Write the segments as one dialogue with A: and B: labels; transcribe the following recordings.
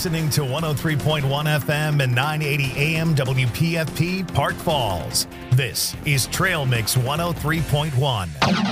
A: listening to 103.1 FM and 980 AM WPFP Park Falls. This is Trail Mix 103.1.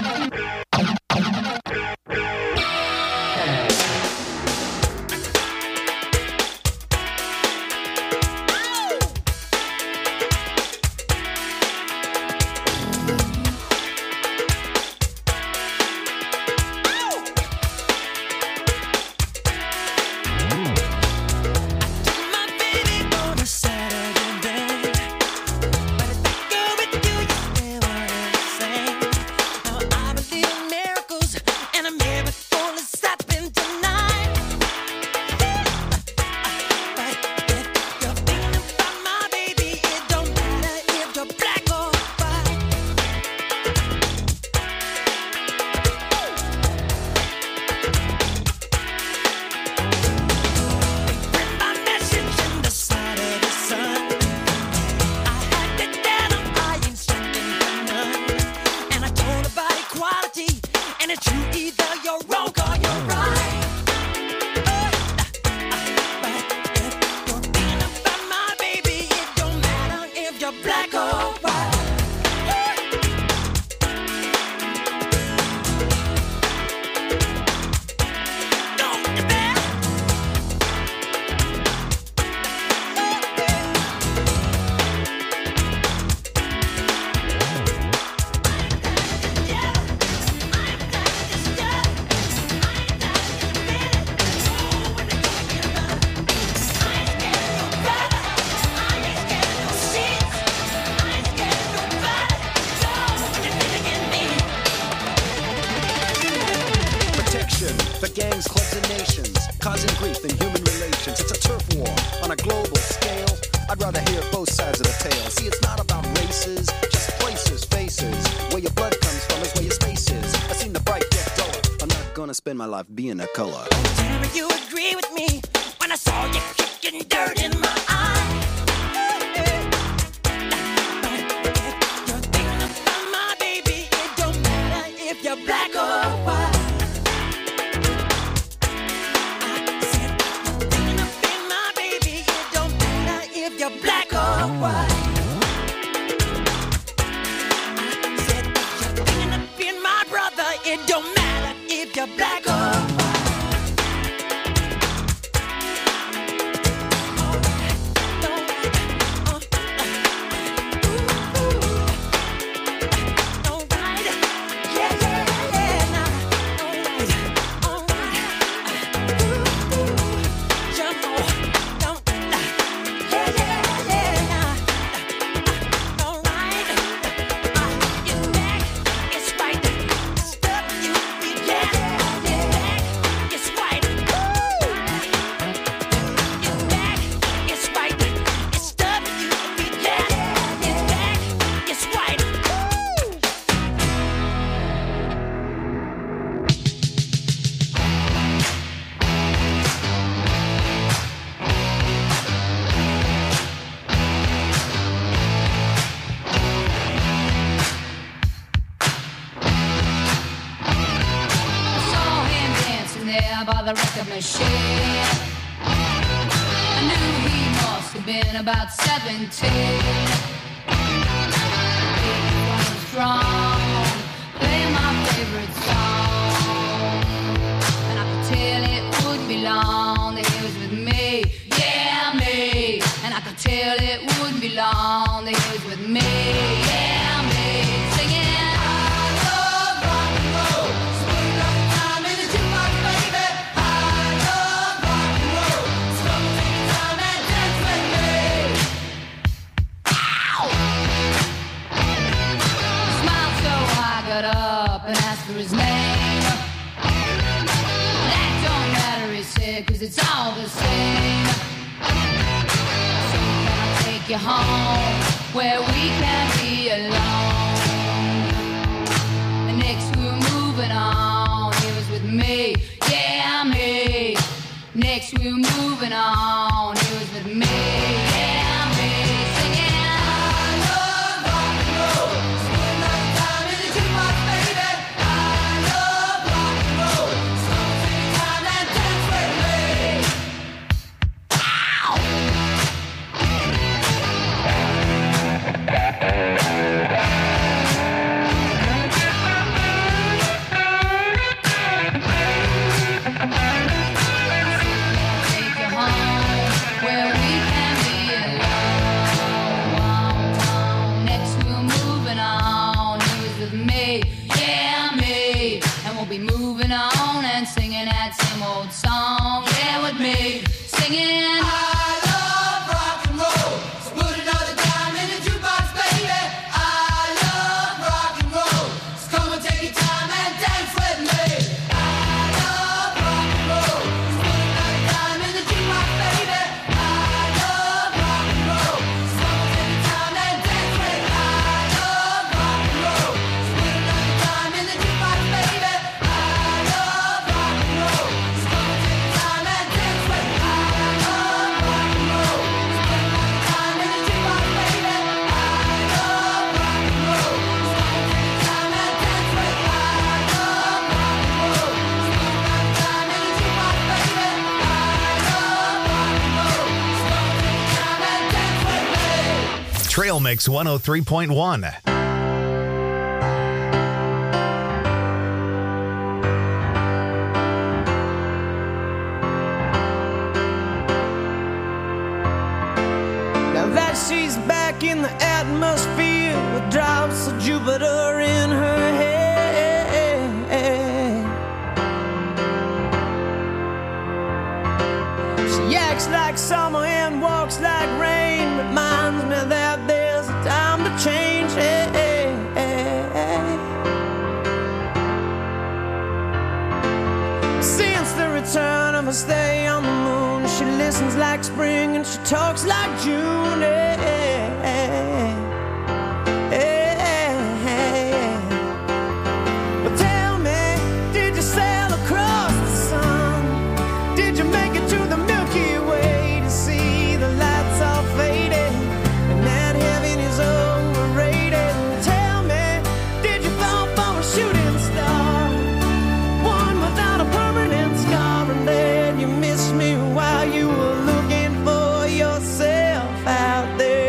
B: Spend my life being a color.
C: Tell you agree with me when I saw you kicking dirt in my eye. You're thinking about my baby. It don't matter if you're black or white. I said you're thinking about my baby. It don't matter if you're black or white. I said you're thinking about my brother. It don't matter if you're black or white.
D: By the record machine, I knew he must have been about 17. He was strong, playing my favorite song, and I could tell it wouldn't be long that he was with me, yeah me. And I could tell it wouldn't be long that he was with me, yeah me. Singing. Got up and asked for his name. That don't matter, he said, 'cause it's all the same. So can I take you home where we can be alone? The next we were moving on, he was with me, yeah me. Next we were moving on, he was with me, yeah me. Singing.
A: Mix 103.1.
E: She's back in the atmosphere with drops of Jupiter in her head. She acts like summer and walks like rain. Reminds me that there's a time to change. Since the return of her stay on the moon, she listens like spring and she talks like June. But tell me, did you sail across the sun? Did you make it to the Milky Way to see the lights all faded and that heaven is overrated? Tell me, did you fall for a shooting star, one without a permanent scar, and then you missed me while you were looking for yourself out there?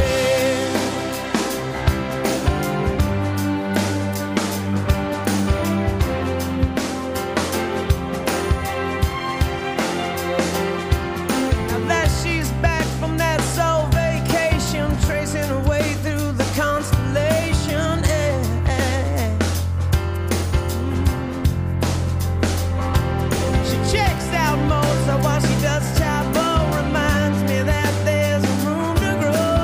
E: Now that she's back from that soul vacation, tracing her way through the constellation, she checks out Mozart while she does Chavo. Reminds me that there's room to grow.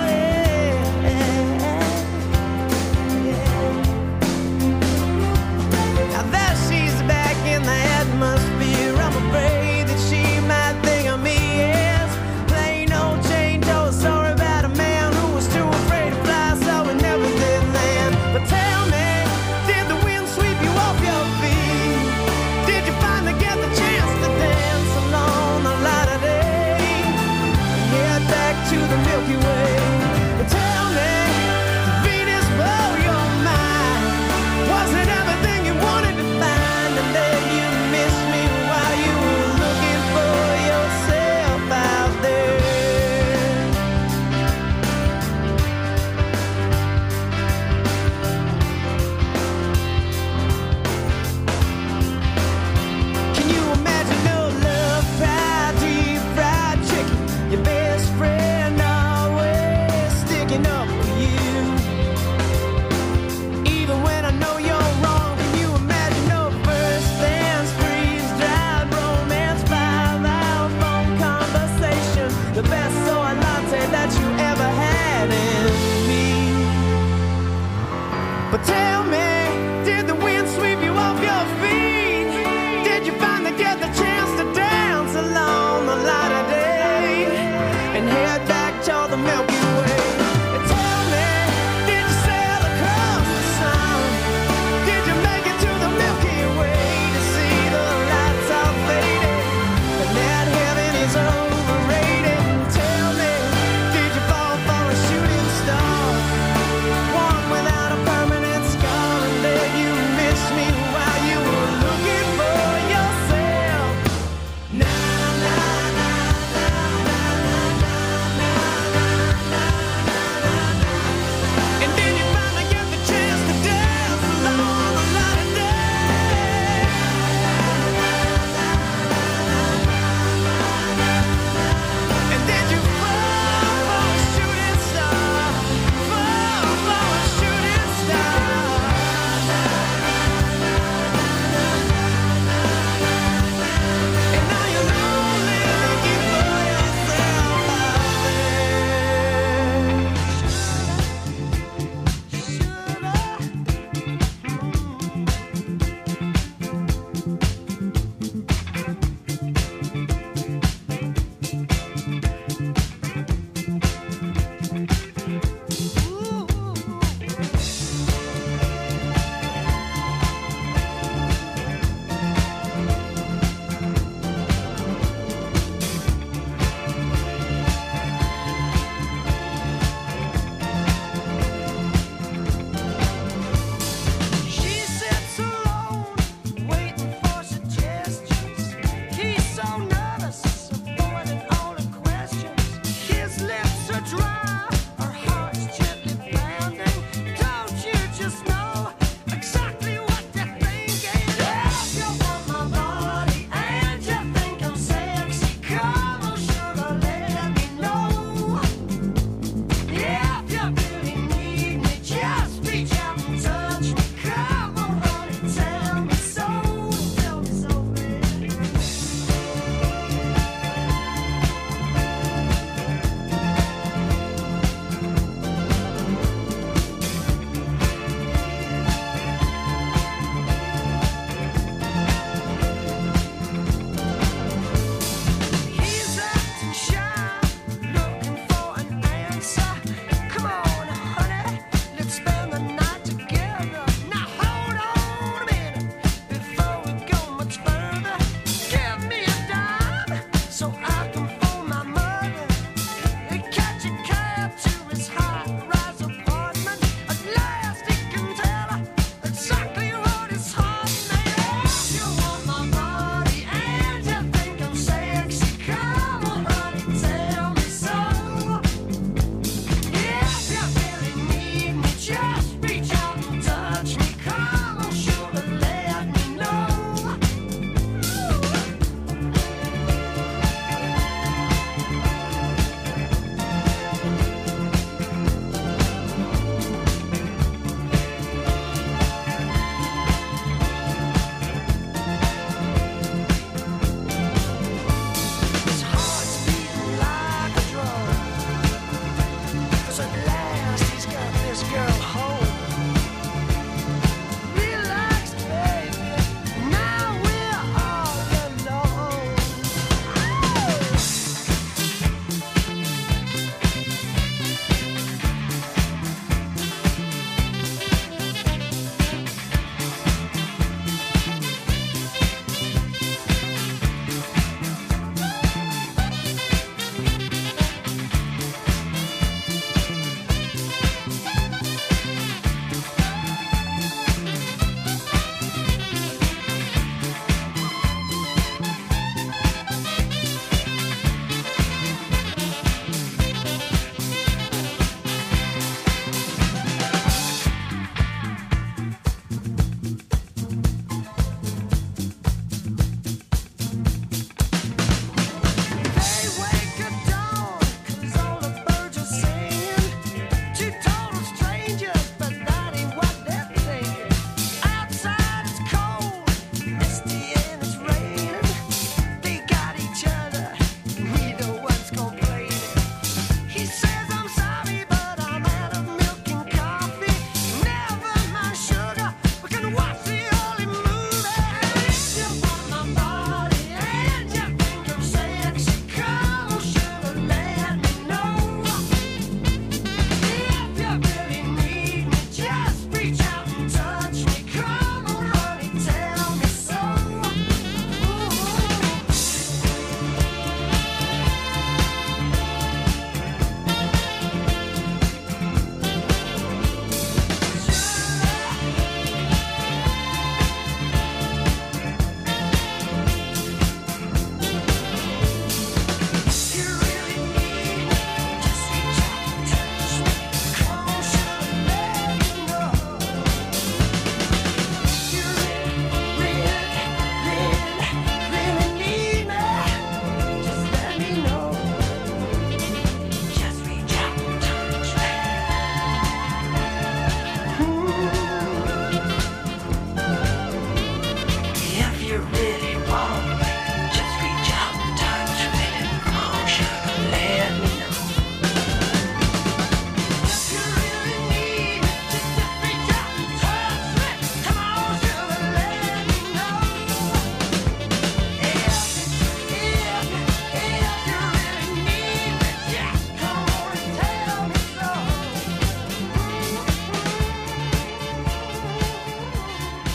E: Now that she's back in the atmosphere, I'm afraid that she might think of me as plain old Jane Doe. A story about a man who was too afraid to fly, so he never did land. But tell me, did the wind sweep you off your feet? Did you finally get the chance to dance along the light of day and head back to the Milky Way? But tell me, did Venus blow your mind? Was it everything you wanted to find, and then you missed me while you were looking for yourself out there? Can you imagine no love, fried deep fried chicken? Your best friend always sticking up for you, even when I know you're wrong. Can you imagine no first dance, freeze dried romance, 5-hour phone conversation, the best soy latte that you ever had in me? But tell me, did the wind sweep you off your feet? Did you finally get the chance to dance along the light of day and head back to the Milky Way? And tell me, did you sail across the sun? Did you make it to the Milky Way to see the lights all faded and that heaven is overrated? And tell me, did you fall for a shooting star, one without a permanent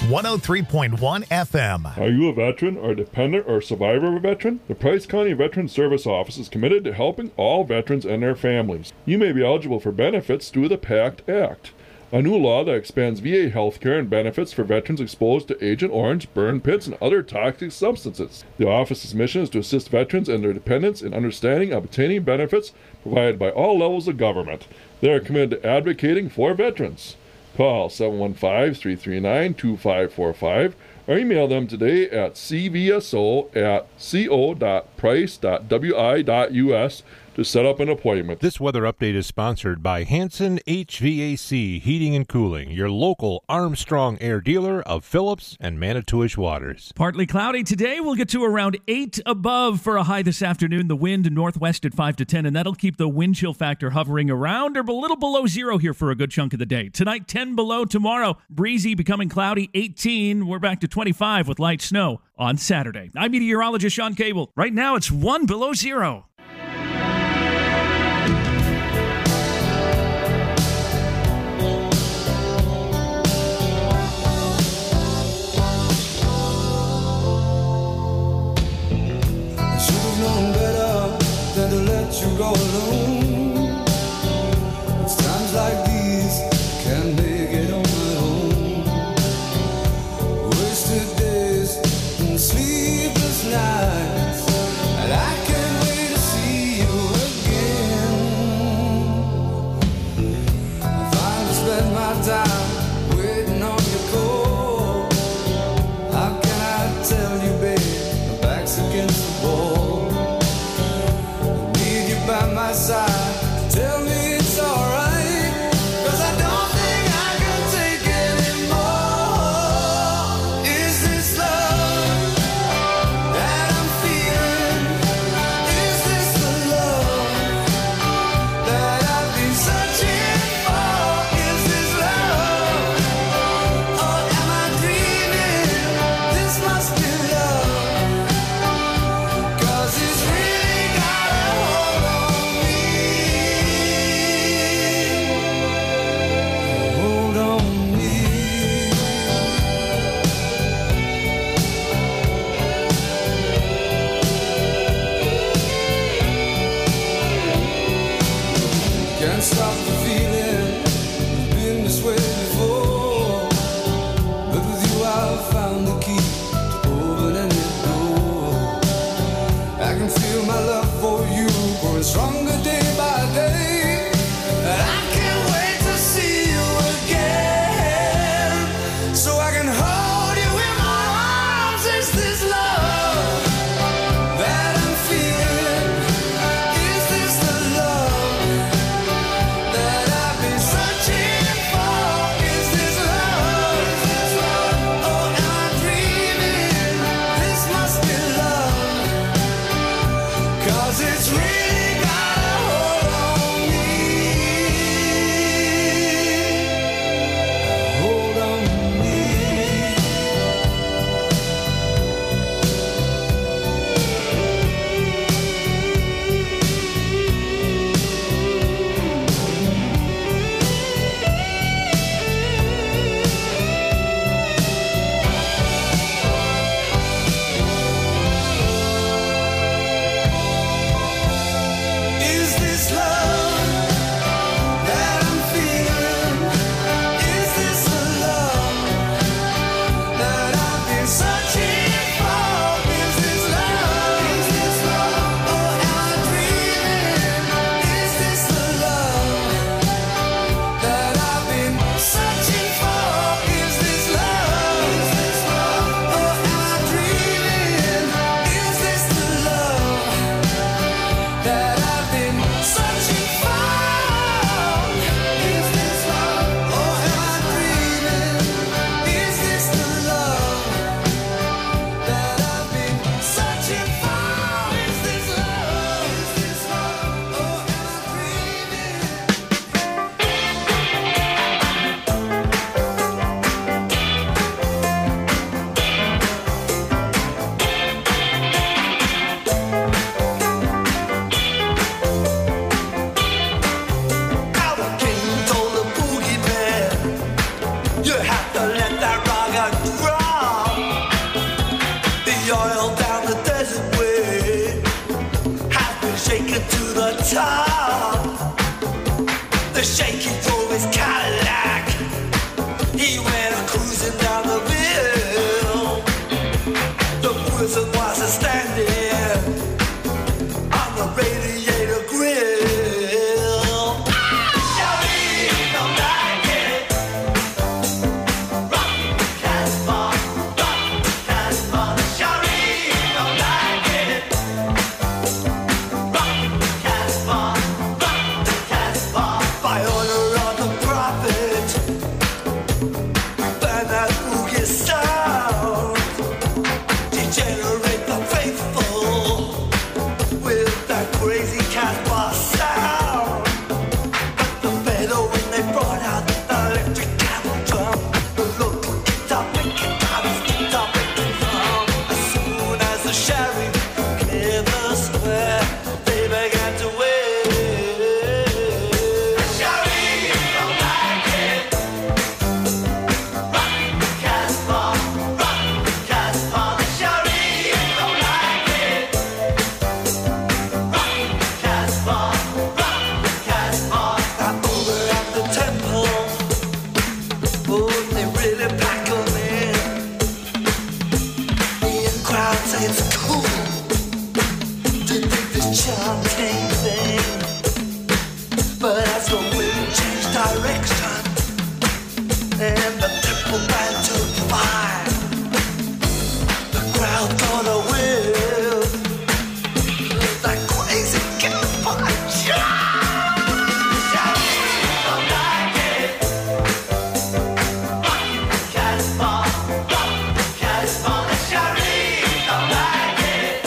A: 103.1 FM.
F: Are you a veteran or dependent or survivor of a veteran? The Price County Veteran Service Office is committed to helping all veterans and their families. You may be eligible for benefits through the PACT Act, a new law that expands VA health care and benefits for veterans exposed to Agent Orange, burn pits, and other toxic substances. The office's mission is to assist veterans and their dependents in understanding and obtaining benefits provided by all levels of government. They are committed to advocating for veterans. Call 715-339-2545 or email them today at cvso@co.price.wi.us to set up an appointment.
G: This weather update is sponsored by Hanson HVAC Heating and Cooling, your local Armstrong Air dealer of Phillips and Manitowish Waters.
H: Partly cloudy today. We'll get to around 8 above for a high this afternoon. The wind northwest at 5 to 10, and that'll keep the wind chill factor hovering around or a little below zero here for a good chunk of the day. Tonight, 10 below. Tomorrow, breezy, becoming cloudy, 18. We're back to 25 with light snow on Saturday. I'm meteorologist Sean Cable. Right now, it's 1 below zero.
I: You go alone. It's times like these can't make it on my own. Wasted days and sleepless nights, and I can't wait to see you again. I finally spend my time waiting on your call. How can I tell you, babe, my back's against the wall. By my side, tell me it's alright, 'cause I don't think I can take anymore. Is this love that I'm feeling? Is this the love that I've been searching for? Is this love, or He went cruising down the bill. The wizard was standing on the radiator grill. Shawty don't like it. Rock the Casbah, rock the Casbah. Shawty don't like it. Rock the Casbah, rock the Casbah. By order of the prophet, burn that boogie sound. Degenerate the faithful with that crazy Casbah sound. But the better when they brought out the electric camel drum, the local guitar picking drums, guitar picking drum. As soon as the sheriff cleared the square, they began to wave. The sheriff don't like it. Rock the Casbah, rock the Casbah. The sheriff don't like it. Rock the Casbah, rock the Casbah. Now over at the temple, oh, they really pack 'em in. The crowd say it's cool to think this chanting thing. But as the wind changed direction and the temple band took fire, the crowd got a whiff of that crazy Casbah chant. Shawty don't like it. Rock the Casbah, rock the Casbah. Shawty don't like it.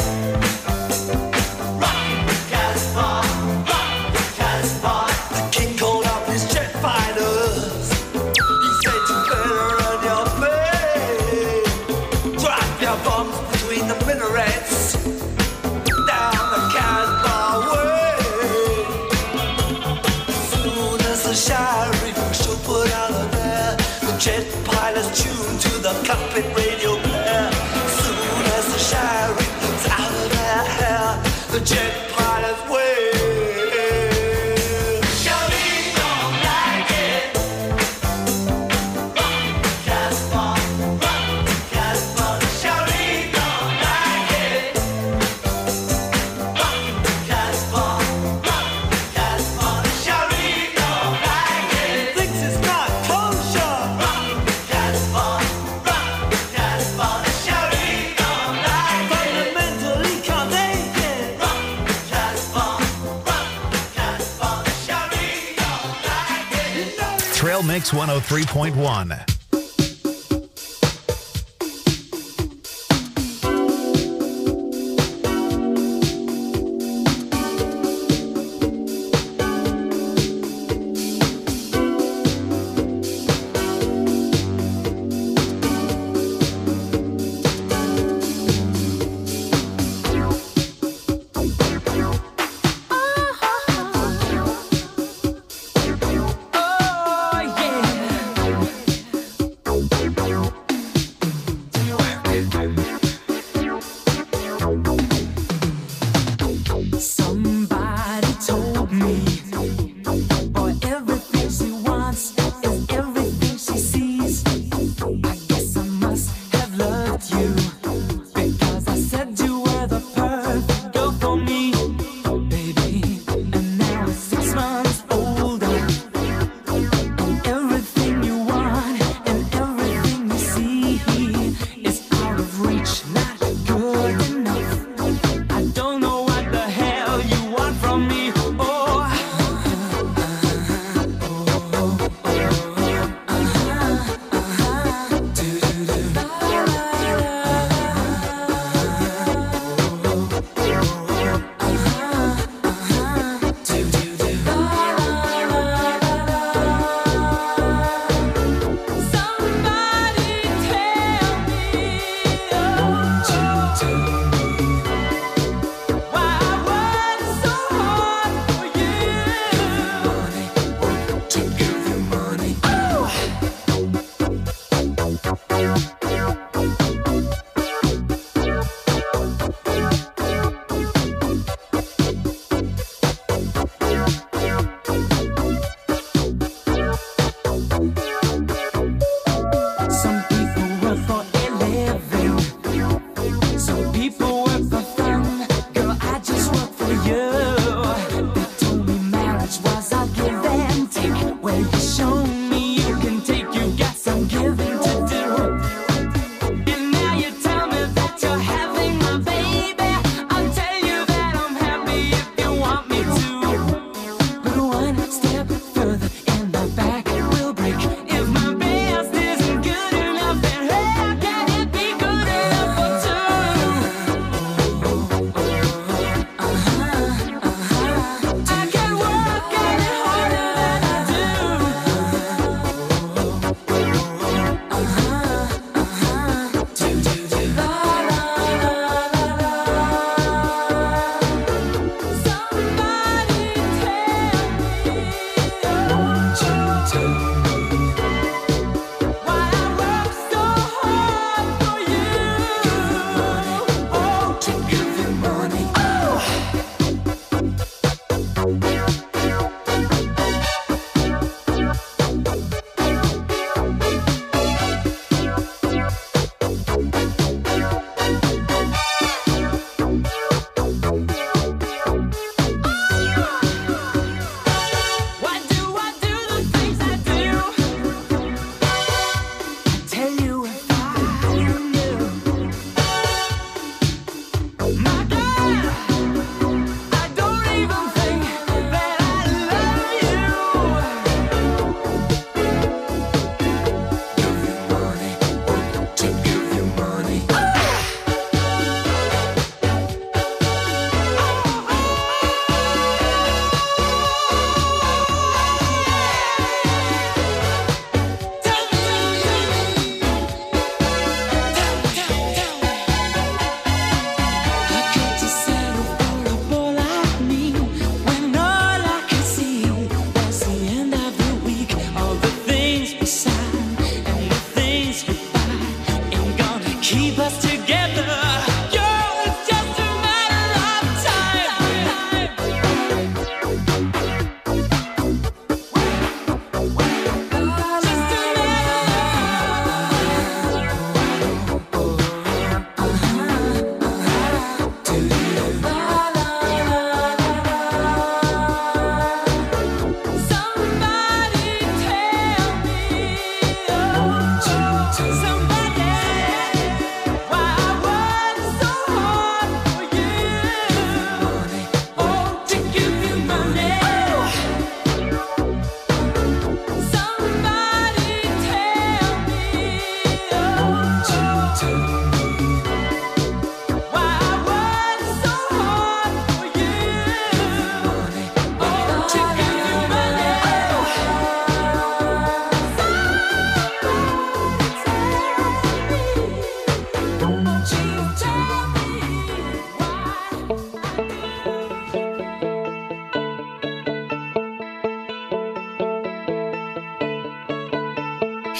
I: Rock the Casbah, rock the Casbah. The king called up his jet fighters. He said you better run your play. Drop your bombs between the minarets down the Casbah way. As soon as the sheriff should put out of there, the jet pilots tuned to the cockpit radio player. As soon as the sheriff's out of their hair, the jet pilots wave. Shawty don't like it. Rock the Casbah, rock the Casbah. Shawty don't like it. Rock the Casbah, rock the Casbah. Shawty don't like it. Thinks it's not kosher. Rock the Casbah, rock the Casbah. Shawty don't like it. Fundamentally can't take it. Rock the Casbah, rock the Casbah. Shawty don't like it.
A: Trail Mix 103.1.
C: Oh yeah.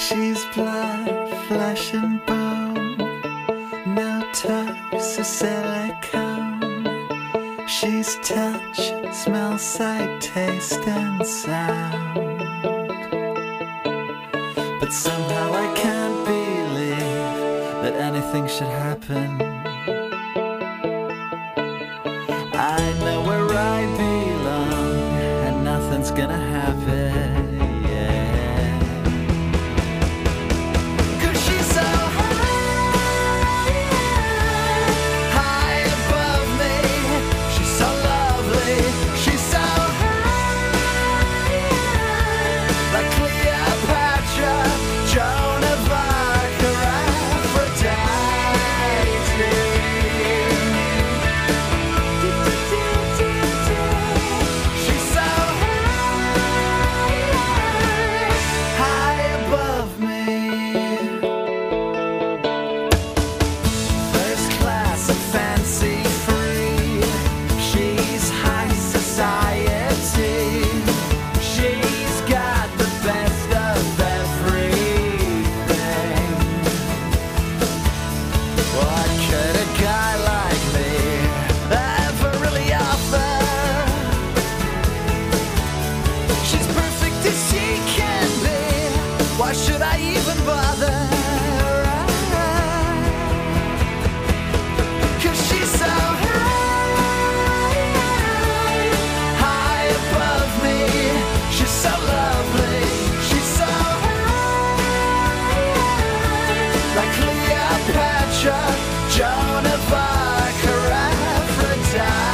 J: She's blood, flesh and bone, no tucks or silicone. She's touch, smell, sight, taste and sound. But somehow I can't believe that anything should happen. I know where I belong and nothing's gonna happen. Why should I even bother? Cause she's so high above me. She's so lovely. She's so high, like Cleopatra, Joan of Arc, or Aphrodite.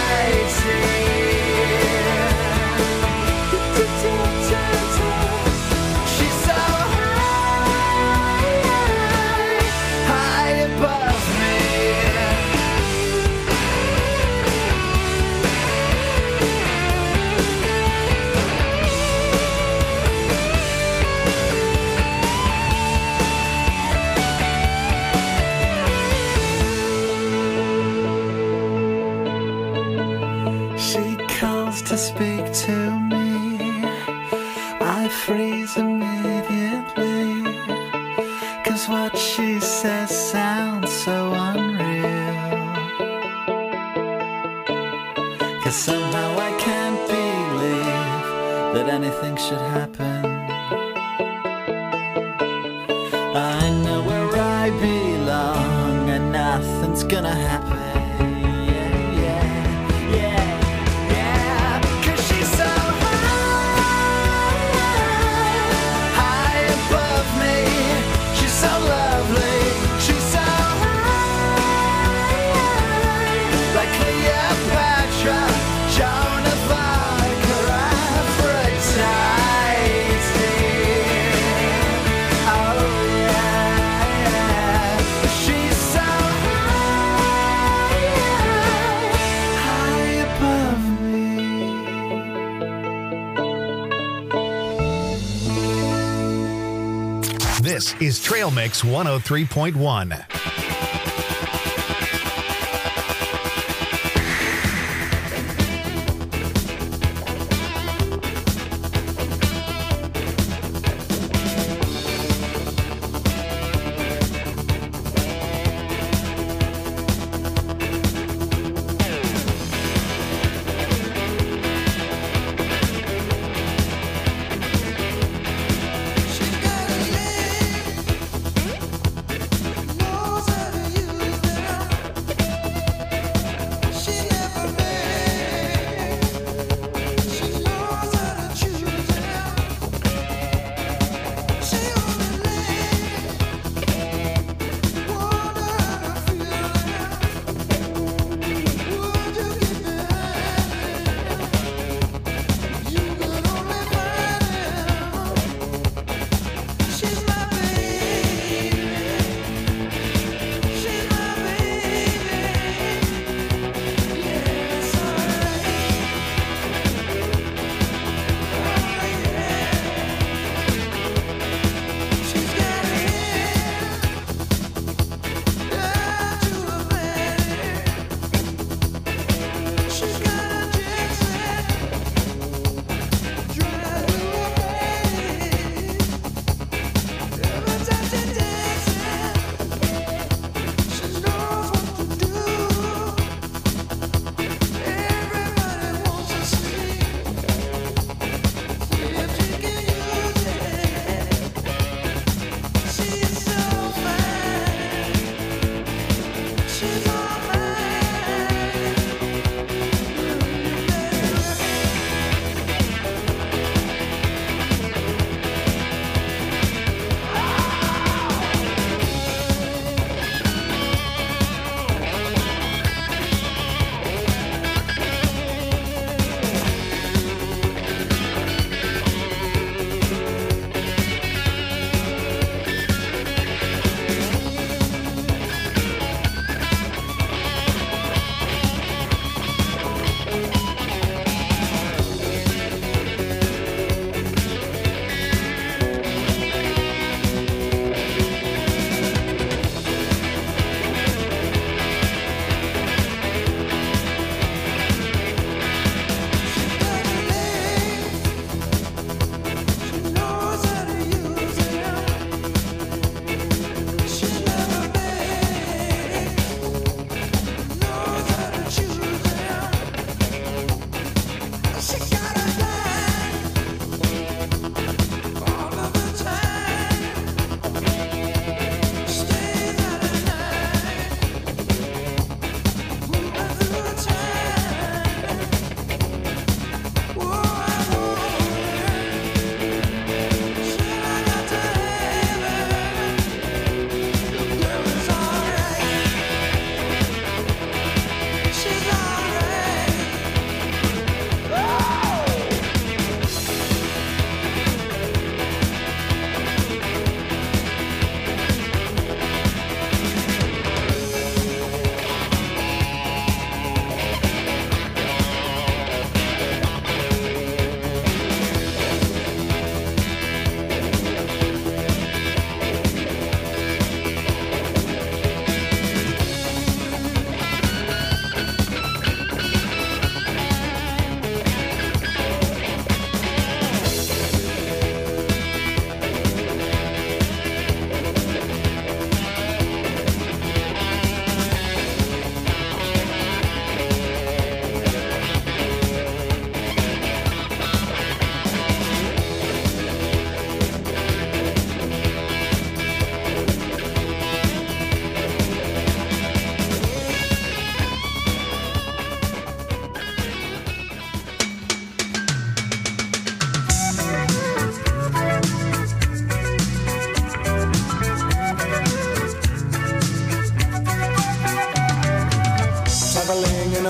J: To speak to me, I freeze immediately, cause what she says sounds so unreal. Cause somehow I can't believe that anything should happen. I know where I belong and nothing's gonna happen.
A: This is Trail Mix 103.1.
I: She's gotta live, knows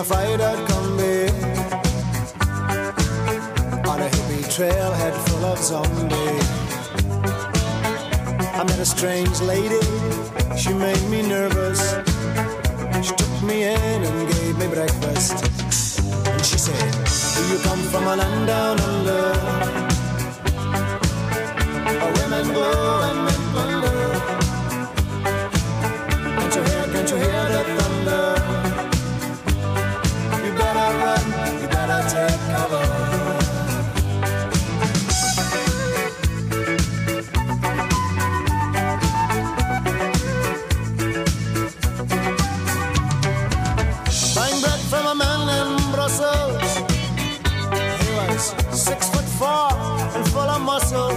E: fried out combi on a hippie trailhead full of zombies. I met a strange lady, she made me nervous. She took me in and gave me breakfast. And she said, do you come from a land down under, where women go and men plunder? Can't you hear the thunder? You better run, you better take cover. Buying bread from a man in Brussels. He was 6'4" and full of muscle.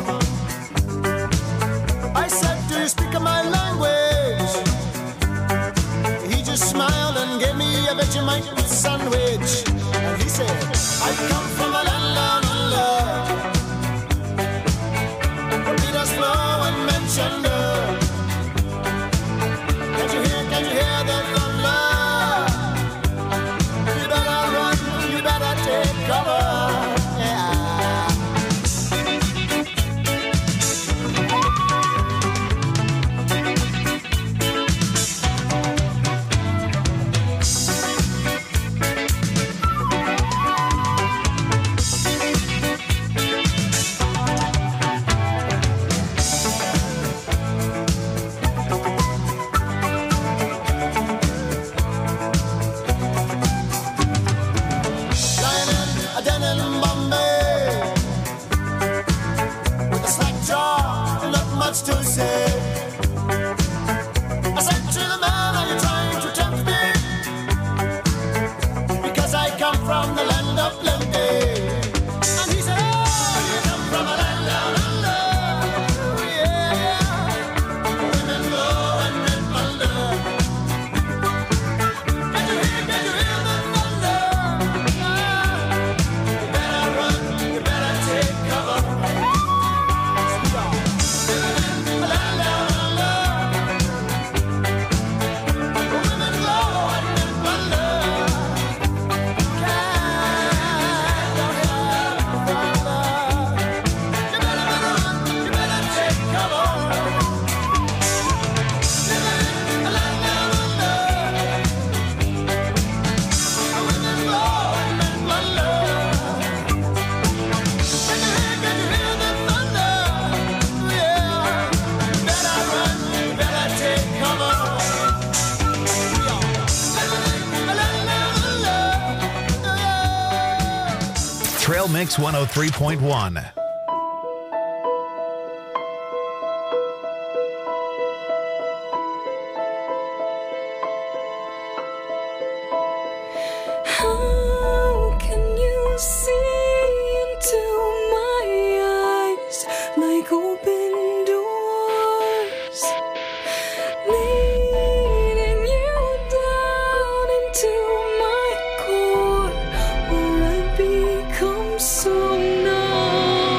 E: I said, do you speak my language? He just smiled and gave me a Vegemite sandwich. And he said, I come from a land down under, where Peter's flow and Manchester. Can you hear the thunder? You better run, you better take cover. To say, I said to the man, are you trying to tempt me? Because I come from the land of plenty. And he said, oh, you come from a land down under, yeah. Women go and men plunder. Can you hear the thunder? You better run, you better take cover.
A: Trail Mix 103.1.
K: How can you see into my eyes like open doors, leading you down into my core, where I become so numb?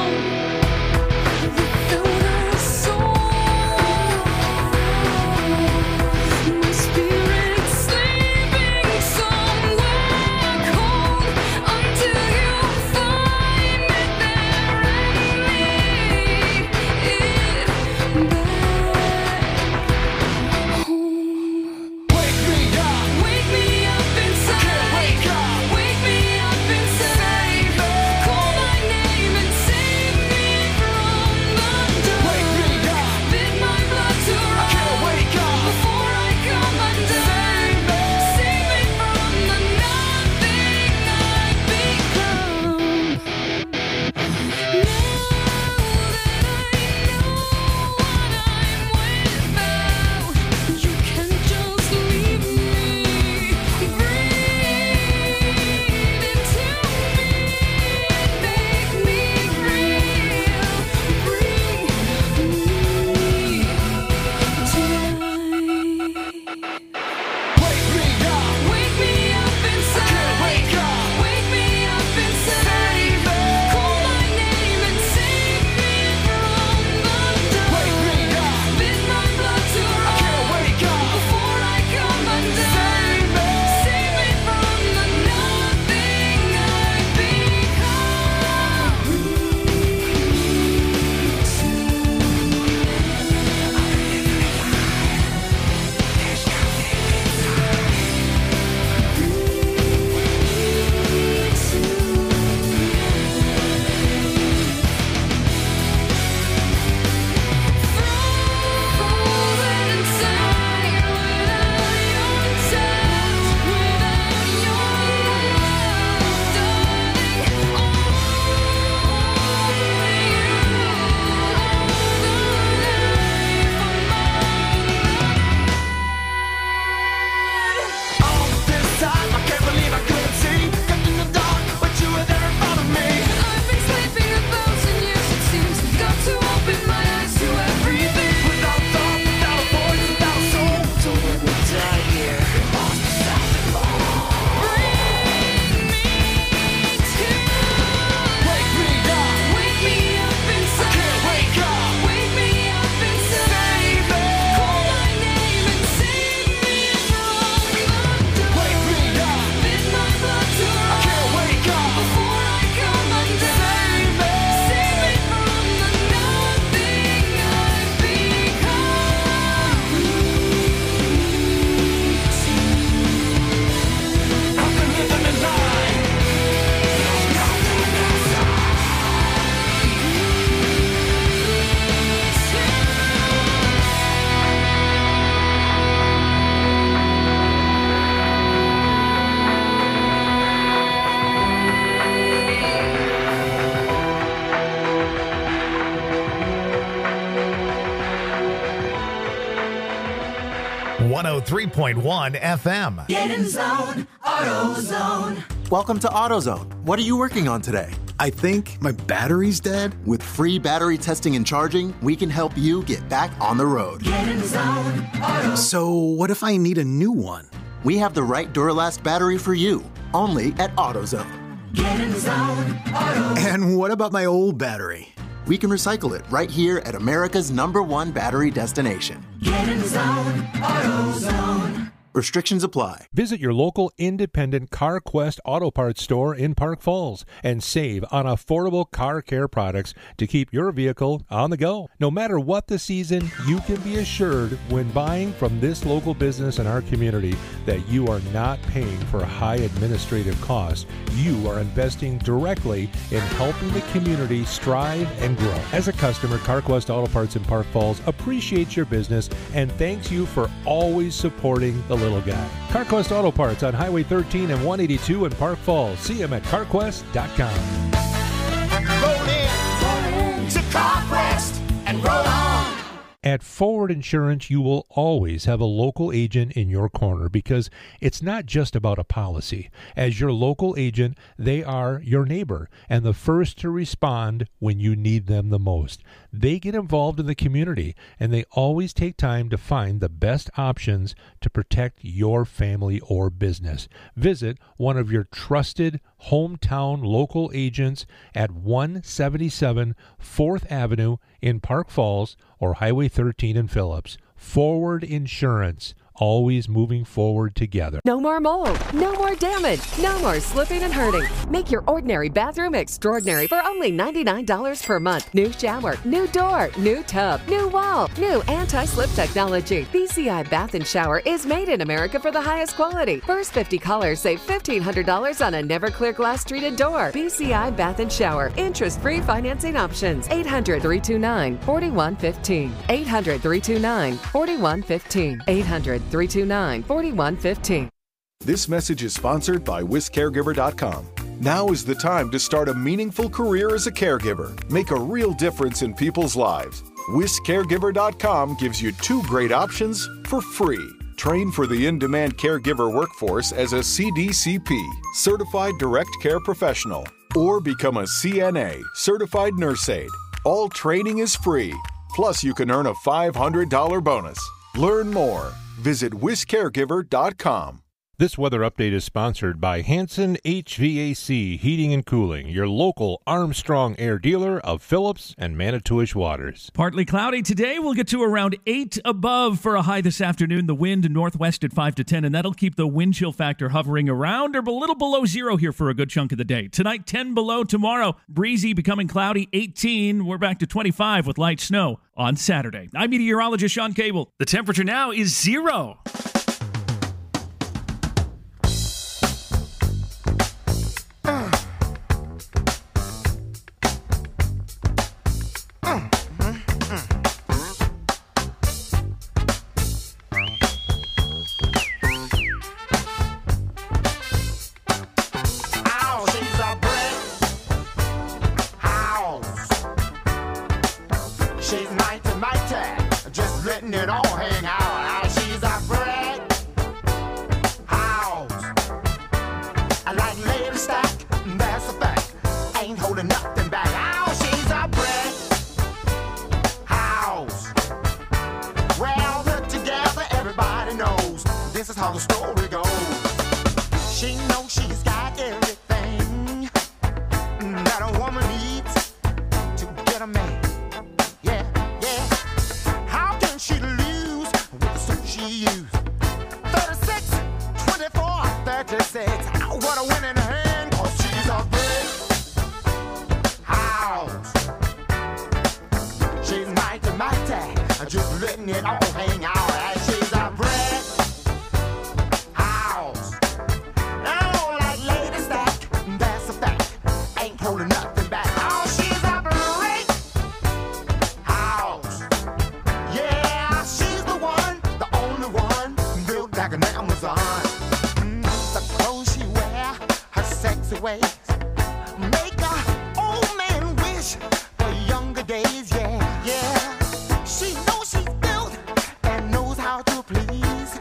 A: 103.1 FM.
C: Get in zone, AutoZone.
L: Welcome to AutoZone. What are you working on today?
B: I think my battery's dead.
L: With free battery testing and charging, we can help you get back on the road.
C: Get in zone, AutoZone.
B: So what if I need a new one?
L: We have the right Duralast battery for you, only at AutoZone.
C: Get in zone, AutoZone.
B: And what about my old battery?
L: We can recycle it right here at America's #1 battery destination.
C: Get in zone, AutoZone.
L: Restrictions apply.
G: Visit your local independent CarQuest Auto Parts store in Park Falls and save on affordable car care products to keep your vehicle on the go. No matter what the season, you can be assured when buying from this local business in our community that you are not paying for high administrative costs. You are investing directly in helping the community strive and grow. As a customer, CarQuest Auto Parts in Park Falls appreciates your business and thanks you for always supporting the little guy. CarQuest Auto Parts on Highway 13 and 182 in Park Falls. See them at carquest.com.
I: Roll in to CarQuest and roll on.
G: At Forward Insurance, you will always have a local agent in your corner because it's not just about a policy. As your local agent, they are your neighbor and the first to respond when you need them the most. They get involved in the community and they always take time to find the best options to protect your family or business. Visit one of your trusted hometown local agents at 177 4th Avenue in Park Falls or Highway 13 in Phillips. Forward Insurance, always moving forward together.
M: No more mold, no more damage, no more slipping and hurting. Make your ordinary bathroom extraordinary for only $99 per month. New shower, new door, new tub, new wall, new anti-slip technology. BCI Bath and Shower is made in America for the highest quality. First 50 callers save $1,500 on a Never-Clear glass treated door. BCI Bath and Shower. Interest-free financing options. 800-329-4115. 800-329-4115. 800-329-4115.
N: This message is sponsored by WisCaregiver.com. Now is the time to start a meaningful career as a caregiver. Make a real difference in people's lives. WisCaregiver.com gives you 2 great options for free. Train for the in-demand caregiver workforce as a CDCP, Certified Direct Care Professional, or become a CNA, Certified Nurse Aide. All training is free. Plus, you can earn a $500 bonus. Learn more. Visit WisCaregiver.com.
G: This weather update is sponsored by Hanson HVAC Heating and Cooling, your local Armstrong Air dealer of Phillips and Manitowish Waters.
H: Partly cloudy today. We'll get to around 8 above for a high this afternoon. The wind northwest at 5 to 10, and that'll keep the wind chill factor hovering around or a little below 0 here for a good chunk of the day. Tonight, 10 below. Tomorrow, breezy, becoming cloudy, 18. We're back to 25 with light snow on Saturday. I'm meteorologist Sean Cable. The temperature now is 0.
I: It all hang out. She's a brick house. I like lady stack, that's a fact. Ain't holding nothing back. Oh, she's a brick house. Well, put together, everybody knows this is how the story goes. She knows she's got everything that a woman needs to get a man. She lose with the suit she used. 36, 24, 36. What a winning hand, cause she's a big house. She's mighty, mighty, just letting it all hang out. She's a brick house. Oh, like lady stack, that's a fact. Ain't holding nothing back. Oh, she's a brick house. Yeah, she's the one, the only one, built like an Amazon. The clothes she wear, her sexy ways, make a old man wish for younger days. Yeah, yeah. She knows she's built and knows how to please.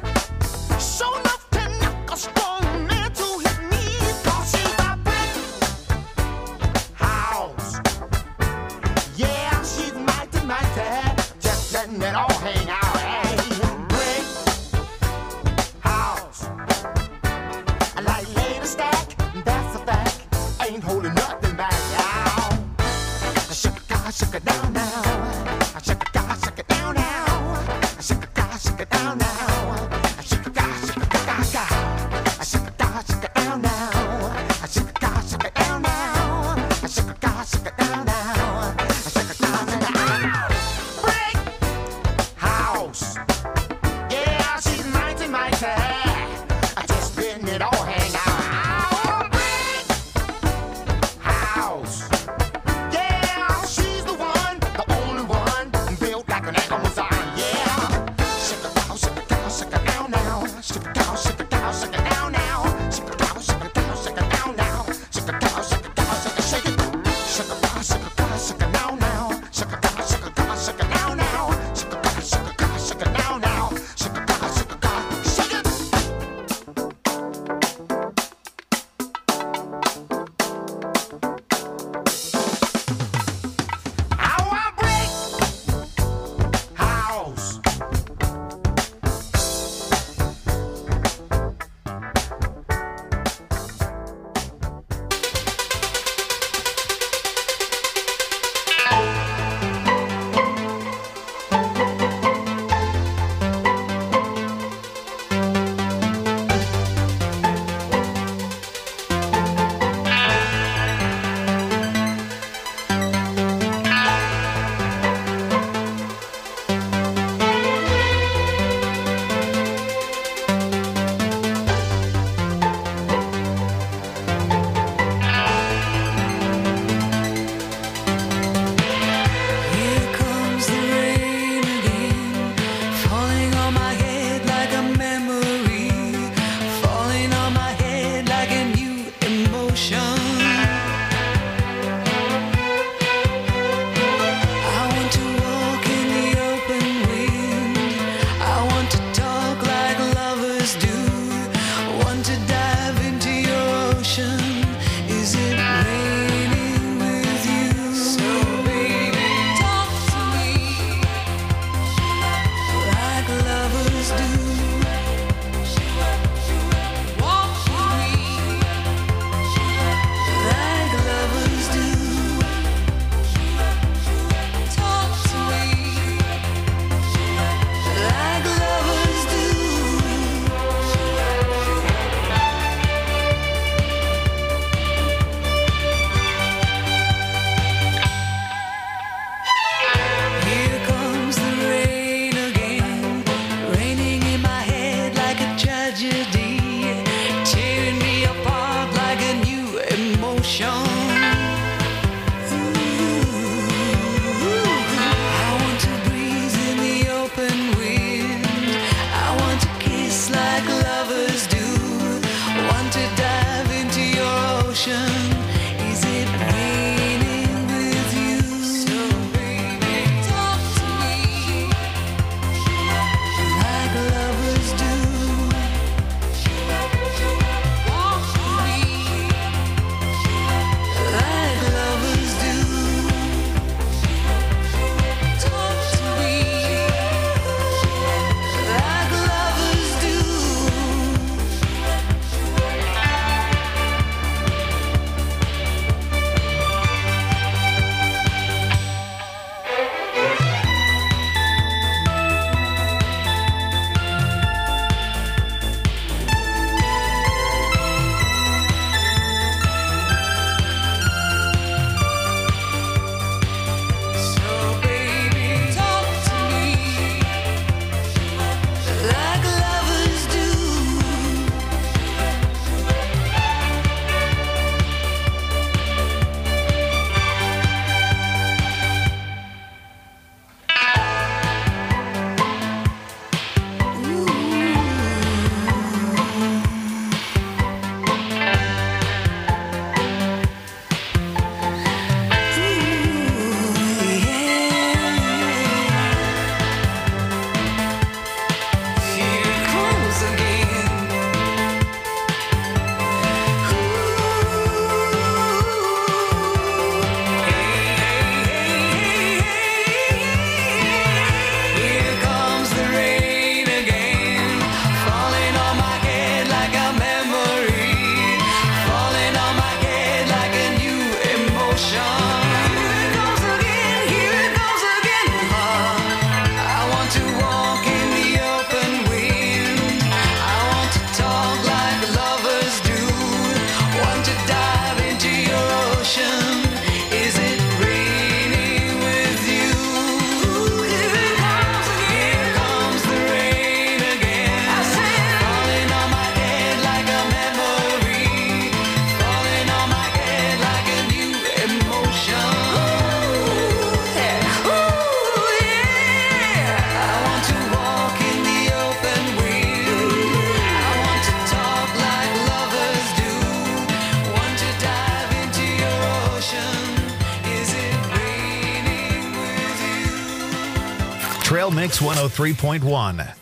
A: Trail Mix 103.1.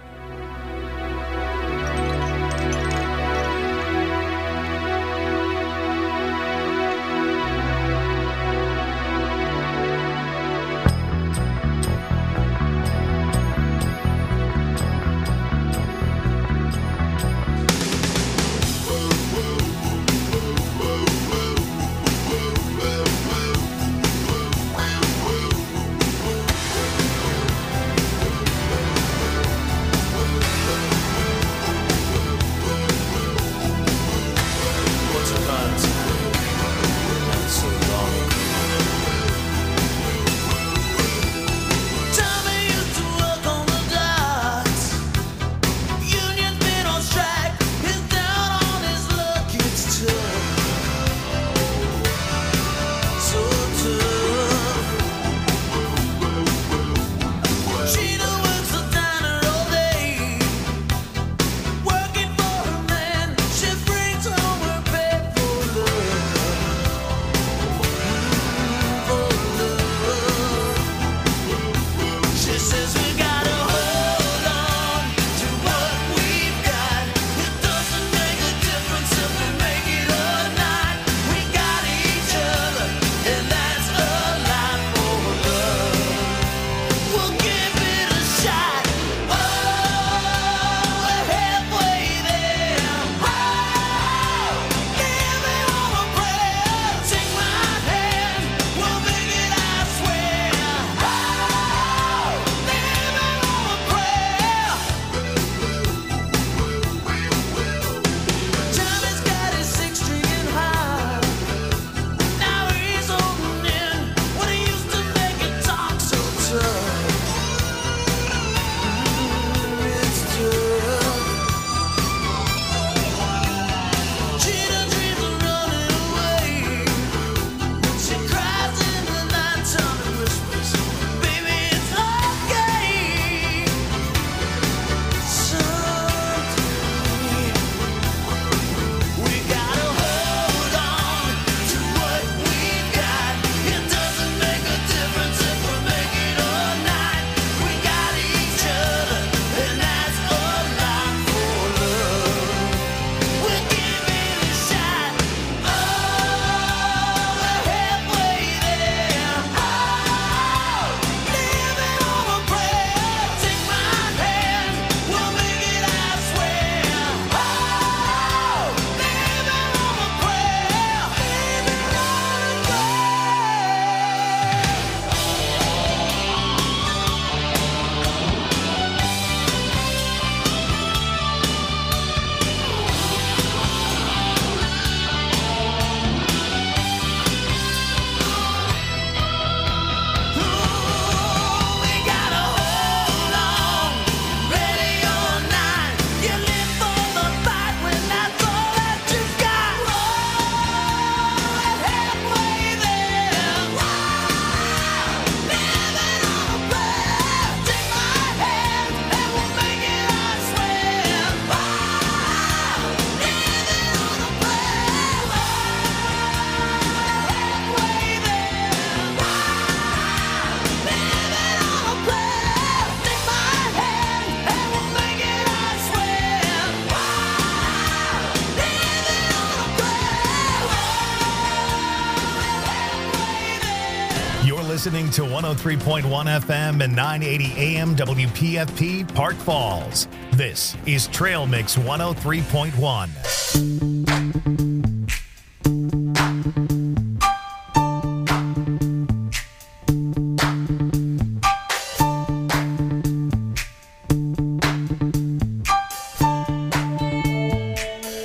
A: Listening to 103.1 FM and 980 AM WPFP Park Falls. This is Trail Mix 103.1.